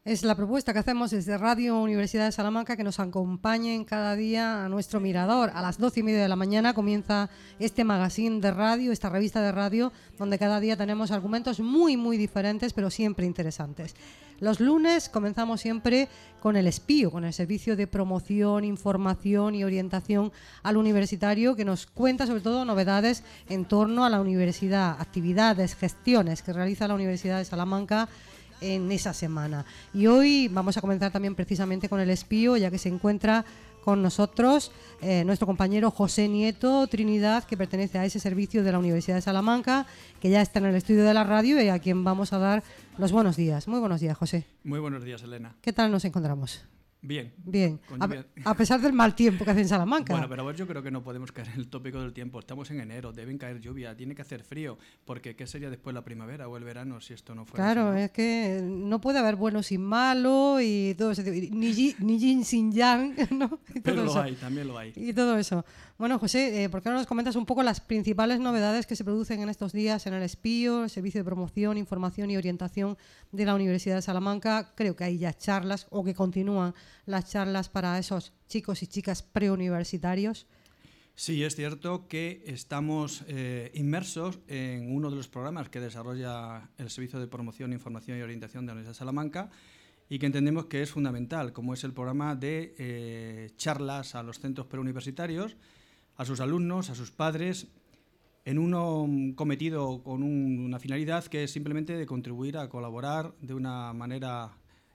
Es la propuesta que hacemos desde Radio Universidad de Salamanca, que nos acompañen cada día a nuestro mirador. A las 12:30 de la mañana comienza este magazine de radio, esta revista de radio, donde cada día tenemos argumentos muy diferentes, pero siempre interesantes. Los lunes comenzamos siempre con el Espío, con el Servicio de Promoción, Información y Orientación al Universitario, que nos cuenta sobre todo novedades en torno a la universidad, actividades, gestiones que realiza la Universidad de Salamanca en esa semana. Y hoy vamos a comenzar también precisamente con el Espío, ya que se encuentra con nosotros nuestro compañero José Nieto Trinidad, que pertenece a ese servicio de la Universidad de Salamanca, que ya está en el estudio de la radio y a quien vamos a dar los buenos días. Muy buenos días, José. Muy buenos días, Elena. ¿Qué tal nos encontramos? Bien. Bien. A pesar del mal tiempo que hace en Salamanca. Bueno, pero yo creo que no podemos caer en el tópico del tiempo. Estamos en enero, deben caer lluvia, tiene que hacer frío, porque ¿qué sería después la primavera o el verano si esto no fuera claro, así, ¿no? Es que no puede haber bueno sin malo y todo eso, ni yin sin yang, ¿no? Y pero todo eso. también lo hay. Y todo eso. Bueno, José, ¿por qué no nos comentas un poco las principales novedades que se producen en estos días en el Espío, el Servicio de Promoción, Información y Orientación de la Universidad de Salamanca? Creo que hay ya charlas o que continúan las charlas para esos chicos y chicas preuniversitarios. Sí, es cierto que estamos inmersos en uno de los programas que desarrolla el Servicio de Promoción, Información y Orientación de la Universidad de Salamanca y que entendemos que es fundamental, como es el programa de charlas a los centros preuniversitarios, a sus alumnos, a sus padres, en un cometido con una finalidad que es simplemente de contribuir a colaborar de una manera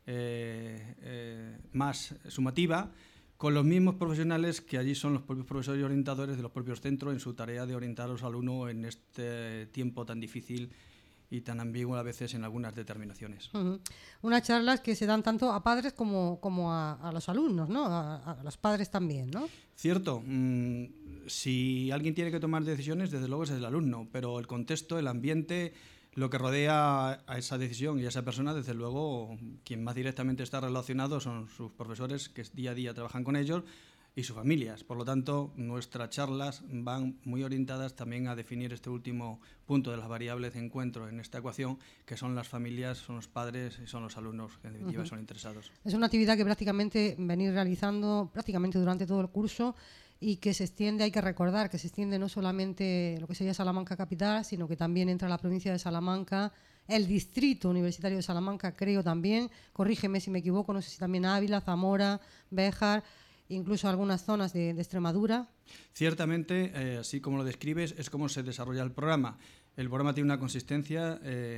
más sumativa con los mismos profesionales que allí son los propios profesores y orientadores de los propios centros en su tarea de orientar a los alumnos en este tiempo tan difícil y tan ambiguo a veces en algunas determinaciones. Unas charlas que se dan tanto a padres como a los alumnos, ¿no? A los padres también, ¿no? Cierto. Si alguien tiene que tomar decisiones, desde luego es el alumno, pero el contexto, el ambiente, lo que rodea a esa decisión y a esa persona, desde luego, quien más directamente está relacionado son sus profesores, que día a día trabajan con ellos, y sus familias. Por lo tanto, nuestras charlas van muy orientadas también a definir este último punto de las variables de encuentro en esta ecuación, que son las familias, son los padres y son los alumnos que en definitiva son interesados. Es una actividad que prácticamente venís realizando prácticamente durante todo el curso y que se extiende, hay que recordar que se extiende no solamente lo que sería Salamanca capital, sino que también entra la provincia de Salamanca, el distrito universitario de Salamanca, creo también, corrígeme si me equivoco, no sé si también Ávila, Zamora, Béjar, incluso algunas zonas de Extremadura. Ciertamente, así como lo describes, es como se desarrolla el programa. El programa tiene una consistencia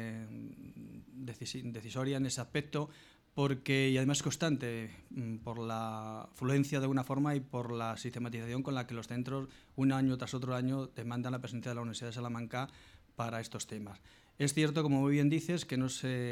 decisoria en ese aspecto, porque y además constante por la fluencia de una forma y por la sistematización con la que los centros un año tras otro año demandan la presencia de la Universidad de Salamanca para estos temas. Es cierto, como muy bien dices, que no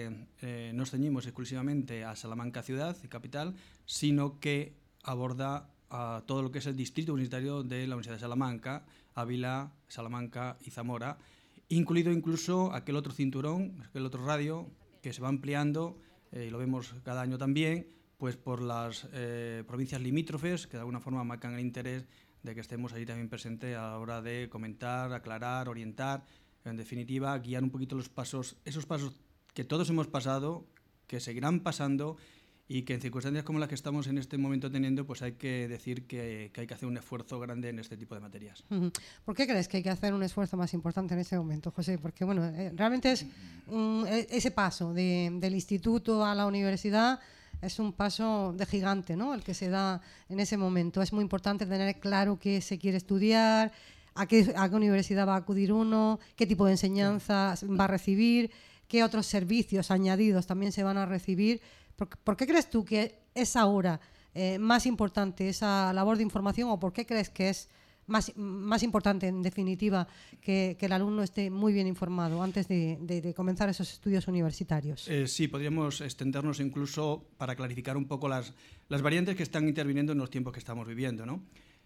nos ceñimos exclusivamente a Salamanca ciudad y capital, sino que aborda a todo lo que es el distrito universitario de la Universidad de Salamanca, Ávila, Salamanca y Zamora, incluido incluso aquel otro cinturón, aquel otro radio que se va ampliando, y lo vemos cada año también, pues por las provincias limítrofes que de alguna forma marcan el interés de que estemos allí también presentes a la hora de comentar, aclarar, orientar, en definitiva guiar un poquito los pasos, esos pasos que todos hemos pasado, que seguirán pasando y que en circunstancias como las que estamos en este momento teniendo, pues hay que decir que hay que hacer un esfuerzo grande en este tipo de materias. ¿Por qué crees que hay que hacer un esfuerzo más importante en este momento, José? Porque bueno, realmente es ese paso del instituto a la universidad es un paso de gigante, ¿no? El que se da en ese momento. Es muy importante tener claro qué se quiere estudiar, a qué universidad va a acudir uno, qué tipo de enseñanza va a recibir, qué otros servicios añadidos también se van a recibir. ¿Por qué crees tú que es ahora más importante esa labor de información o por qué crees que es más importante, en definitiva, que el alumno esté muy bien informado antes de comenzar esos estudios universitarios? Sí, podríamos extendernos incluso para clarificar un poco las variantes que están interviniendo en los tiempos que estamos viviendo, ¿no?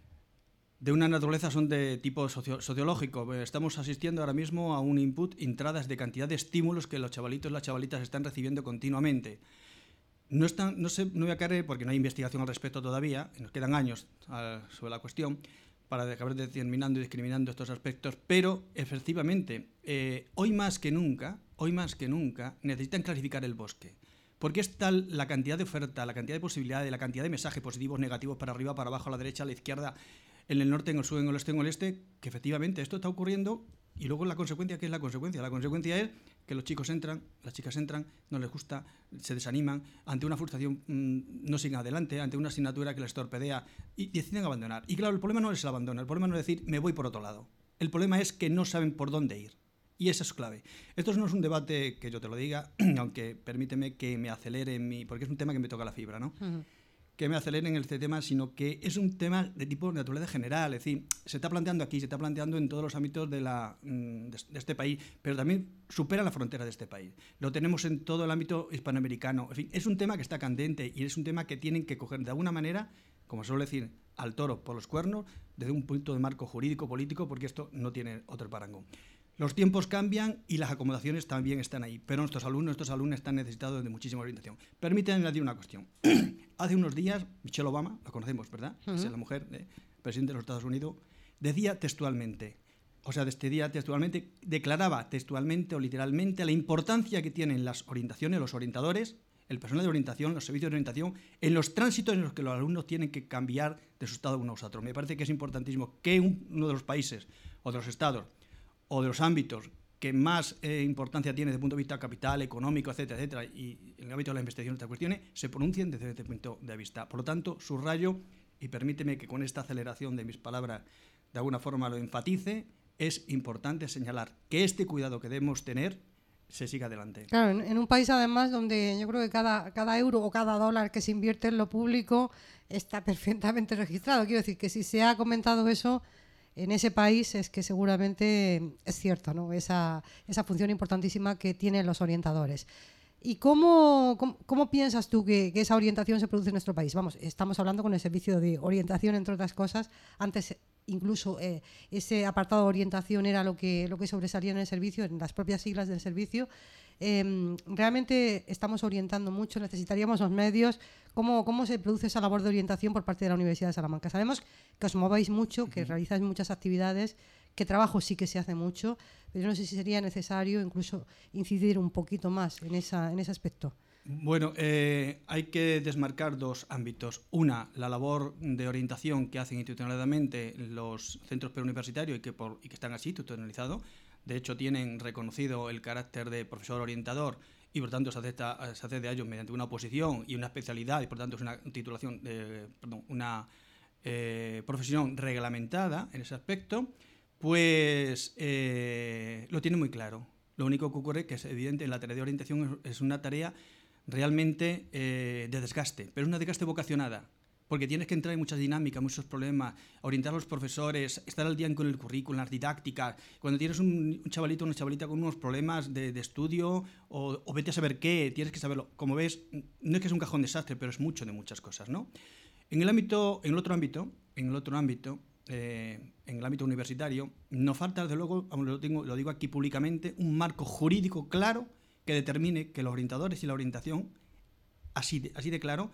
De una naturaleza son de tipo sociológico. Estamos asistiendo ahora mismo a un input, entradas de cantidad de estímulos que los chavalitos y las chavalitas están recibiendo continuamente. No voy a caer porque no hay investigación al respecto todavía, nos quedan años sobre la cuestión para acabar determinando y discriminando estos aspectos, pero efectivamente, hoy más que nunca necesitan clarificar el bosque. ¿Por qué es tal la cantidad de oferta, la cantidad de posibilidades, la cantidad de mensajes positivos, negativos, para arriba, para abajo, a la derecha, a la izquierda, en el norte, en el sur, en el oeste, en el este? Que efectivamente esto está ocurriendo y luego la consecuencia, ¿qué es la consecuencia? La consecuencia es que los chicos entran, las chicas entran, no les gusta, se desaniman, ante una frustración no siguen adelante, ante una asignatura que les torpedea y deciden abandonar. Y claro, el problema no es el abandono, el problema no es decir me voy por otro lado. El problema es que no saben por dónde ir. Y eso es clave. Esto no es un debate que yo te lo diga, aunque permíteme que me acelere porque es un tema que me toca la fibra, ¿no? Que me acelere en este tema, sino que es un tema de tipo de naturaleza general. Es decir, se está planteando aquí, se está planteando en todos los ámbitos de este país, pero también supera la frontera de este país. Lo tenemos en todo el ámbito hispanoamericano. En fin, es un tema que está candente y es un tema que tienen que coger de alguna manera, como suelo decir, al toro por los cuernos, desde un punto de marco jurídico, político, porque esto no tiene otro parangón. Los tiempos cambian y las acomodaciones también están ahí, pero nuestros alumnos están necesitados de muchísima orientación. Permítanme añadir una cuestión. Hace unos días, Michelle Obama, la conocemos, ¿verdad? Es la mujer del presidente de los Estados Unidos, decía textualmente, declaraba textualmente o literalmente la importancia que tienen las orientaciones, los orientadores, el personal de orientación, los servicios de orientación, en los tránsitos en los que los alumnos tienen que cambiar de su estado unos a otros. Me parece que es importantísimo que uno de los países o de los estados o de los ámbitos que más importancia tiene desde el punto de vista capital, económico, etcétera, etcétera, y en el ámbito de la investigación de estas cuestiones, se pronuncien desde este punto de vista. Por lo tanto, subrayo, y permíteme que con esta aceleración de mis palabras de alguna forma lo enfatice, es importante señalar que este cuidado que debemos tener se siga adelante. Claro, en un país además donde yo creo que cada euro o cada dólar que se invierte en lo público está perfectamente registrado. Quiero decir que si se ha comentado eso en ese país es que seguramente es cierto, ¿no? Esa función importantísima que tienen los orientadores. ¿Y cómo piensas tú que esa orientación se produce en nuestro país? Vamos, estamos hablando con el servicio de orientación, entre otras cosas. Antes incluso ese apartado de orientación era lo que sobresalía en el servicio, en las propias siglas del servicio. Realmente estamos orientando mucho, necesitaríamos los medios. ¿Cómo se produce esa labor de orientación por parte de la Universidad de Salamanca? Sabemos que os movéis mucho, que realizáis muchas actividades, que trabajo sí que se hace mucho, pero yo no sé si sería necesario incluso incidir un poquito más en ese aspecto. Bueno, hay que desmarcar dos ámbitos. Una, la labor de orientación que hacen institucionalmente los centros preuniversitarios y que están así institucionalizados. De hecho, tienen reconocido el carácter de profesor orientador y por tanto se hace de ellos mediante una oposición y una especialidad y por tanto es una titulación, una profesión reglamentada en ese aspecto, pues lo tienen muy claro. Lo único que ocurre es que es evidente, en la tarea de orientación es una tarea realmente de desgaste, pero es una desgaste vocacionada, porque tienes que entrar en muchas dinámicas, muchos problemas, orientar a los profesores, estar al día con el currículum, las didácticas. Cuando tienes un chavalito o una chavalita con unos problemas de estudio o vete a saber qué, tienes que saberlo. Como ves, no es que es un cajón desastre, pero es mucho de muchas cosas, ¿no? En el otro ámbito, en el ámbito universitario, nos falta, desde luego, lo digo aquí públicamente, un marco jurídico claro que determine que los orientadores y la orientación, así de claro,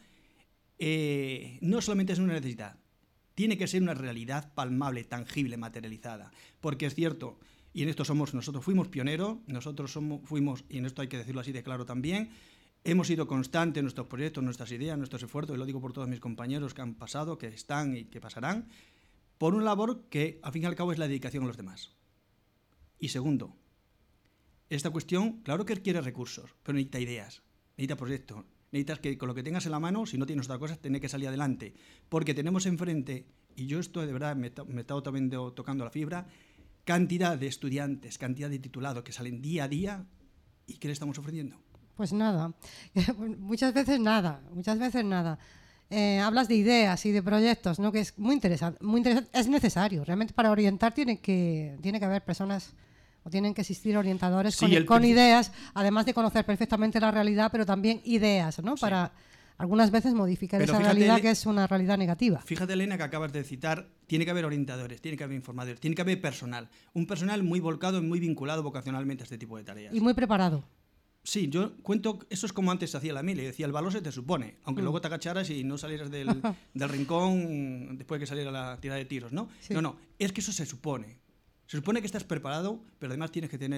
no solamente es una necesidad, tiene que ser una realidad palmable, tangible, materializada. Porque es cierto, y en esto nosotros fuimos pioneros, fuimos, y en esto hay que decirlo así de claro también, hemos sido constantes en nuestros proyectos, nuestras ideas, nuestros esfuerzos, y lo digo por todos mis compañeros que han pasado, que están y que pasarán, por una labor que, al fin y al cabo, es la dedicación a los demás. Y segundo, esta cuestión, claro que requiere recursos, pero necesita ideas, necesita proyectos, necesitas que con lo que tengas en la mano, si no tienes otra cosa, tenés que salir adelante. Porque tenemos enfrente, y yo esto de verdad me he estado también tocando la fibra, cantidad de estudiantes, cantidad de titulados que salen día a día, ¿y qué le estamos ofreciendo? Pues nada, muchas veces nada. Hablas de ideas y de proyectos, ¿no? Que es muy interesante, es necesario. Realmente para orientar tiene que haber personas o tienen que existir orientadores con ideas, además de conocer perfectamente la realidad, pero también ideas, ¿no? Sí. Para algunas veces modificar esa realidad que es una realidad negativa. Fíjate, Elena, que acabas de citar, tiene que haber orientadores, tiene que haber informadores, tiene que haber personal. Un personal muy volcado y muy vinculado vocacionalmente a este tipo de tareas. Y muy preparado. Sí, yo cuento, eso es como antes se hacía la mili, decía, el valor se te supone, aunque luego te agacharas y no salieras del rincón después de que saliera la tirada de tiros, ¿no? Sí. No, es que eso se supone. Se supone que estás preparado, pero además tienes que tener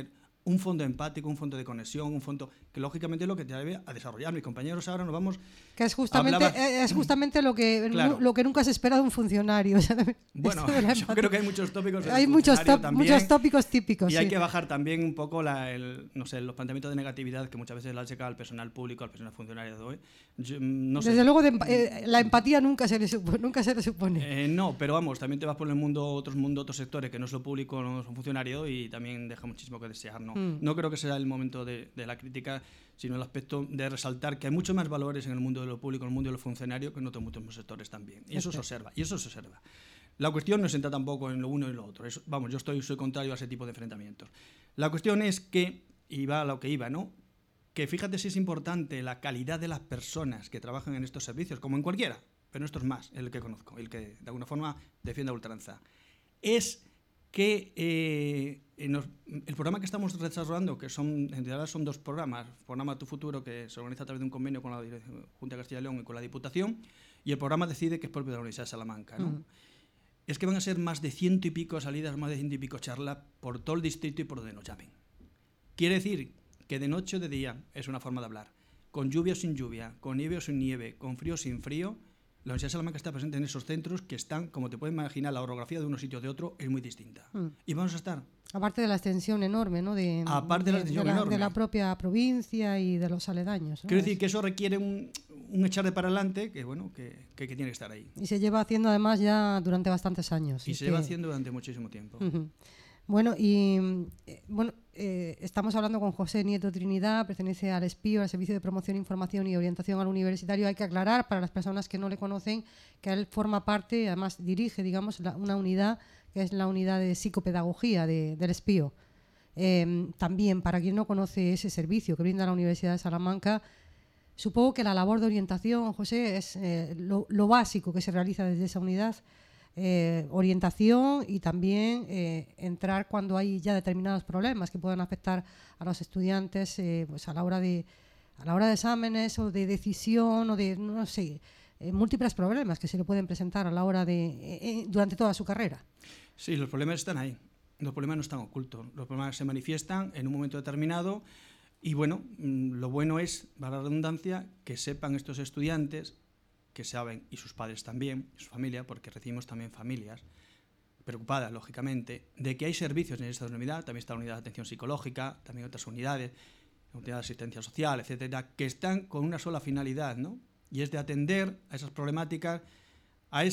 un fondo empático, un fondo de conexión, un fondo que lógicamente es lo que te debe a desarrollar. Mis compañeros ahora nos vamos... Que es justamente lo que nunca se espera de un funcionario. Bueno, yo creo que hay muchos tópicos. Hay muchos tópicos típicos. Y hay que bajar también un poco los planteamientos de negatividad que muchas veces le achaca al personal público, al personal funcionario de hoy. Desde luego, la empatía nunca se le supone. No, pero vamos, también te vas por el mundo, otros sectores que no es lo público, no es un funcionario y también deja muchísimo que desear, ¿no? No creo que sea el momento de la crítica, sino el aspecto de resaltar que hay muchos más valores en el mundo de lo público, en el mundo de lo funcionario, que en otros muchos sectores también. Y eso se observa. La cuestión no se entra tampoco en lo uno y lo otro. Yo soy contrario a ese tipo de enfrentamientos. La cuestión es que, y va a lo que iba, ¿no? Que fíjate si es importante la calidad de las personas que trabajan en estos servicios, como en cualquiera, pero esto es más, el que conozco, el que de alguna forma defiende a ultranza. Es que el programa que estamos desarrollando, que en realidad son dos programas, programa Tu Futuro, que se organiza a través de un convenio con la Junta de Castilla y León y con la Diputación, y el programa Decide, que es propio de la Universidad de Salamanca, ¿no? Es que van a ser más de 100 y pico salidas, más de 100 y pico charlas por todo el distrito y por donde nos llamen. Quiere decir que de noche o de día es una forma de hablar. Con lluvia o sin lluvia, con nieve o sin nieve, con frío o sin frío, la Universidad de Salamanca está presente en esos centros que están, como te puedes imaginar, la orografía de unos sitios de otro es muy distinta. Y vamos a estar... Aparte de la extensión enorme, ¿no? De la propia provincia y de los aledaños, ¿no? Quiero decir que eso requiere un echar de para adelante que tiene que estar ahí. Y se lleva haciendo además ya durante bastantes años. Y se lleva haciendo durante muchísimo tiempo. Bueno, estamos hablando con José Nieto Trinidad, pertenece al SPIO, al Servicio de Promoción, Información y Orientación al Universitario. Hay que aclarar para las personas que no le conocen que él forma parte, además dirige, digamos, una unidad que es la unidad de psicopedagogía del SPIO. También, para quien no conoce ese servicio que brinda la Universidad de Salamanca, supongo que la labor de orientación, José, es lo básico que se realiza desde esa unidad. Orientación y también entrar cuando hay ya determinados problemas que puedan afectar a los estudiantes pues a la hora de exámenes o de decisión o de, no sé, múltiples problemas que se le pueden presentar a la hora de durante toda su carrera. Sí, los problemas están ahí, los problemas no están ocultos, los problemas se manifiestan en un momento determinado y bueno, lo bueno es, para la redundancia, que sepan estos estudiantes, que saben, y sus padres también, y su familia, porque recibimos también familias preocupadas, lógicamente, de que hay servicios en esta unidad, también está la unidad de atención psicológica, también otras unidades, la unidad de asistencia social, etcétera, que están con una sola finalidad, ¿no? Y es de atender a esas problemáticas a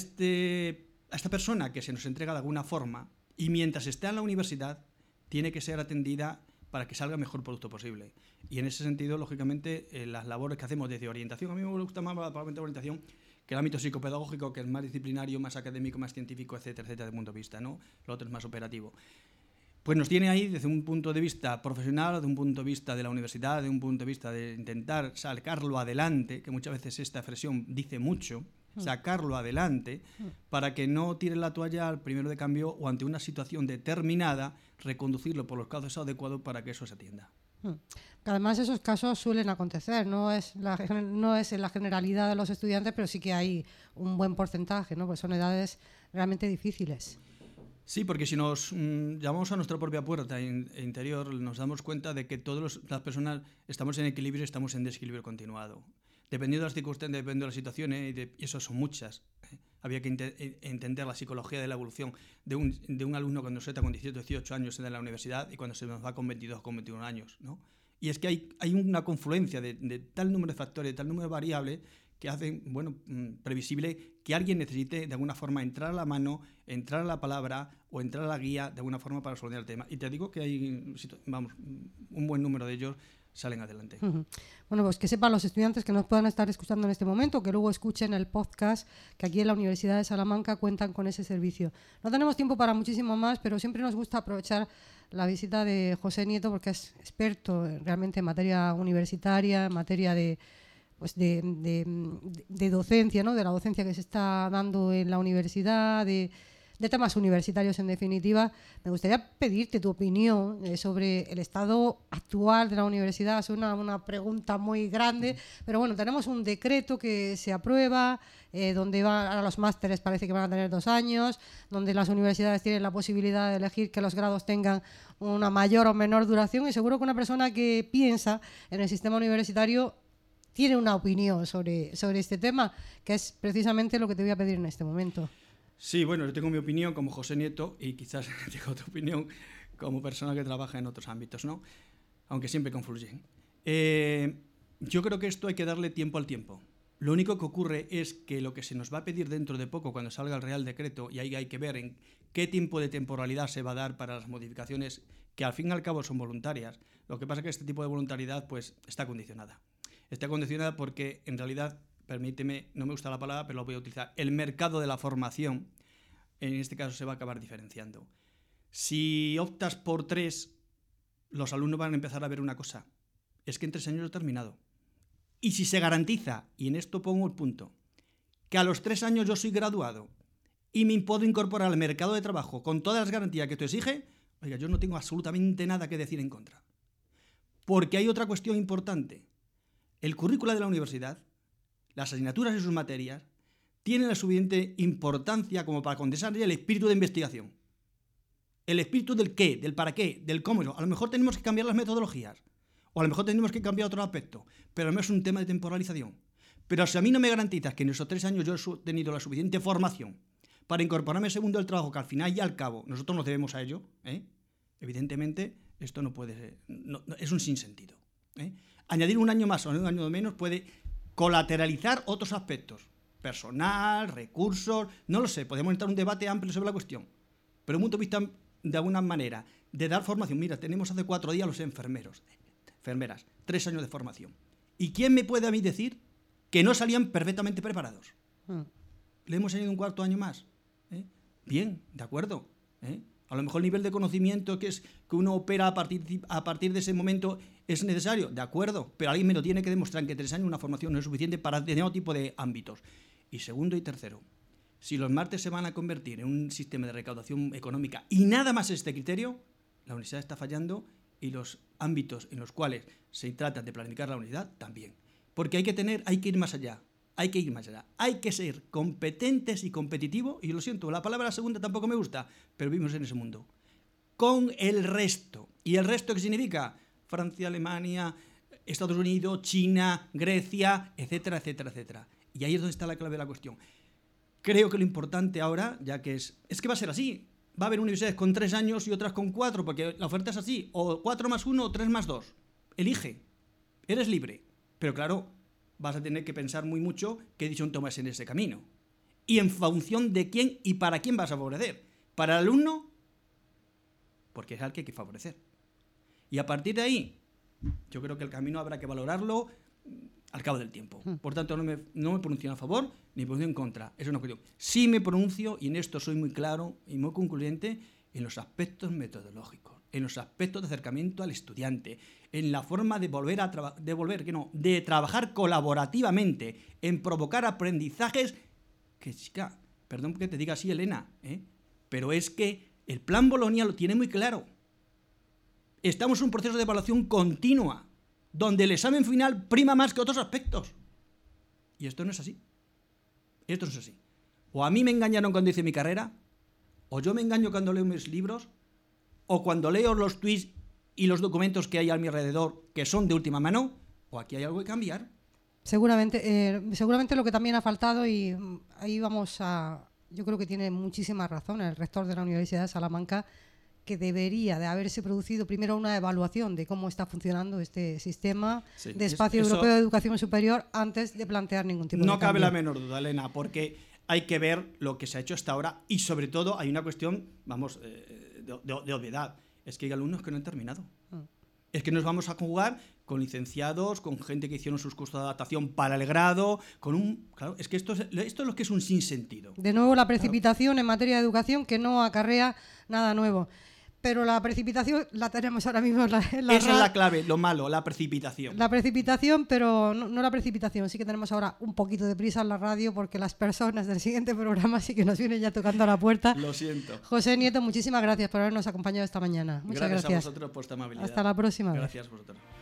esta persona que se nos entrega de alguna forma y mientras está en la universidad tiene que ser atendida para que salga el mejor producto posible. Y en ese sentido, lógicamente, las labores que hacemos desde orientación, a mí me gusta más la orientación que el ámbito psicopedagógico, que es más disciplinario, más académico, más científico, etcétera, etcétera, de punto de vista, ¿no? Lo otro es más operativo. Pues nos tiene ahí desde un punto de vista profesional, desde un punto de vista de la universidad, desde un punto de vista de intentar sacarlo adelante, que muchas veces esta expresión dice mucho, sacarlo adelante, para que no tire la toalla al primero de cambio o ante una situación determinada, reconducirlo por los cauces adecuados para que eso se atienda. Además, esos casos suelen acontecer, no es en la generalidad de los estudiantes, pero sí que hay un buen porcentaje, ¿no? Pues son edades realmente difíciles. Sí, porque si nos llamamos a nuestra propia puerta interior, nos damos cuenta de que todas las personas estamos en equilibrio y estamos en desequilibrio continuado. Dependiendo de las circunstancias, dependiendo de las situaciones, y eso son muchas. Había que entender la psicología de la evolución de un alumno cuando se está con 17 o 18 años en la universidad y cuando se nos va con 22 o con 21 años, ¿no? Y es que hay una confluencia de tal número de factores, de tal número de variables que hacen, previsible que alguien necesite de alguna forma entrar a la mano, entrar a la palabra o entrar a la guía de alguna forma para solucionar el tema. Y te digo que hay, un buen número de ellos salen adelante. Bueno, pues que sepan los estudiantes que nos puedan estar escuchando en este momento, que luego escuchen el podcast, que aquí en la Universidad de Salamanca cuentan con ese servicio. No tenemos tiempo para muchísimo más, pero siempre nos gusta aprovechar la visita de José Nieto porque es experto realmente en materia universitaria, en materia de docencia, ¿no? De la docencia que se está dando en la universidad, de de temas universitarios en definitiva. Me gustaría pedirte tu opinión sobre el estado actual de la universidad. Es una pregunta muy grande, pero bueno, tenemos un decreto que se aprueba, donde ahora los másteres parece que van a tener 2 años, donde las universidades tienen la posibilidad de elegir que los grados tengan una mayor o menor duración, y seguro que una persona que piensa en el sistema universitario tiene una opinión sobre este tema, que es precisamente lo que te voy a pedir en este momento. Sí, bueno, yo tengo mi opinión como José Nieto y quizás tengo otra opinión como persona que trabaja en otros ámbitos, ¿no? Aunque siempre confluyen. Yo creo que esto hay que darle tiempo al tiempo. Lo único que ocurre es que lo que se nos va a pedir dentro de poco, cuando salga el Real Decreto, y ahí hay que ver en qué tiempo de temporalidad se va a dar para las modificaciones, que al fin y al cabo son voluntarias. Lo que pasa es que este tipo de voluntariedad pues, está condicionada. Está condicionada porque, en realidad, permíteme, no me gusta la palabra, pero lo voy a utilizar, el mercado de la formación, en este caso, se va a acabar diferenciando. Si optas por 3, los alumnos van a empezar a ver una cosa, es que en 3 años he terminado. Y si se garantiza, y en esto pongo el punto, que a los 3 años yo soy graduado y me puedo incorporar al mercado de trabajo con todas las garantías que esto exige, oiga, yo no tengo absolutamente nada que decir en contra. Porque hay otra cuestión importante. El currículo de la universidad, las asignaturas y sus materias, tienen la suficiente importancia como para condensar el espíritu de investigación. El espíritu del qué, del para qué, del cómo. A lo mejor tenemos que cambiar las metodologías. O a lo mejor tenemos que cambiar otro aspecto, pero no es un tema de temporalización. Pero si a mí no me garantizas que en esos 3 años yo he tenido la suficiente formación para incorporarme al mundo del trabajo, que al final y al cabo nosotros nos debemos a ello, evidentemente esto no puede ser, no, es un sinsentido. Añadir un año más o un año menos puede colateralizar otros aspectos, personal, recursos, no lo sé, podemos entrar en un debate amplio sobre la cuestión, pero un punto de vista, de alguna manera, de dar formación. Mira, tenemos hace 4 días los enfermeras, 3 años de formación. ¿Y quién me puede a mí decir que no salían perfectamente preparados? Le hemos añadido un 4 año más. Bien, de acuerdo. A lo mejor el nivel de conocimiento que uno opera a partir de ese momento es necesario, de acuerdo, pero alguien me lo tiene que demostrar que 3 años una formación no es suficiente para determinado tipo de ámbitos. Y segundo y tercero, si los másters se van a convertir en un sistema de recaudación económica y nada más este criterio, la universidad está fallando y los ámbitos en los cuales se trata de planificar la universidad también. Porque hay que ir más allá. Hay que ser competentes y competitivos, y lo siento, la palabra segunda tampoco me gusta, pero vivimos en ese mundo. Con el resto. ¿Y el resto qué significa? Francia, Alemania, Estados Unidos, China, Grecia, etcétera, etcétera, etcétera. Y ahí es donde está la clave de la cuestión. Creo que lo importante ahora, ya que es que va a ser así. Va a haber universidades con 3 años y otras con 4, porque la oferta es así, o 4 más 1 o 3 más 2. Elige. Eres libre. Pero claro, vas a tener que pensar muy mucho qué decisión tomas en ese camino. Y en función de quién y para quién vas a favorecer. Para el alumno, porque es al que hay que favorecer. Y a partir de ahí, yo creo que el camino habrá que valorarlo al cabo del tiempo. Por tanto, no me pronuncio a favor ni me pronuncio en contra. Es una cuestión. Sí me pronuncio, y en esto soy muy claro y muy concluyente, en los aspectos metodológicos, en los aspectos de acercamiento al estudiante, en la forma de de trabajar colaborativamente, en provocar aprendizajes que, chica, perdón que te diga así, Elena, pero es que el plan Bolonia lo tiene muy claro. Estamos en un proceso de evaluación continua, donde el examen final prima más que otros aspectos. Y esto no es así. Esto no es así. O a mí me engañaron cuando hice mi carrera, o yo me engaño cuando leo mis libros, o cuando leo los tweets y los documentos que hay a mi alrededor que son de última mano, o aquí hay algo que cambiar. Seguramente lo que también ha faltado, y ahí yo creo que tiene muchísima razón el rector de la Universidad de Salamanca, que debería de haberse producido primero una evaluación de cómo está funcionando este sistema de espacio europeo de educación superior antes de plantear ningún tipo de cambio. No cabe la menor duda, Elena, porque hay que ver lo que se ha hecho hasta ahora, y sobre todo hay una cuestión, de obviedad. Es que hay alumnos que no han terminado. Es que nos vamos a jugar con licenciados, con gente que hicieron sus cursos de adaptación para el grado, claro, es que esto es lo que es un sinsentido. De nuevo la precipitación en materia de educación, que no acarrea nada nuevo. pero la precipitación la tenemos ahora mismo en la Esa es la clave, lo malo, la precipitación. La precipitación, pero no la precipitación. Sí que tenemos ahora un poquito de prisa en la radio porque las personas del siguiente programa sí que nos vienen ya tocando a la puerta. Lo siento. José Nieto, muchísimas gracias por habernos acompañado esta mañana. Muchas gracias. A vosotros por esta amabilidad. Hasta la próxima. Gracias a vosotros.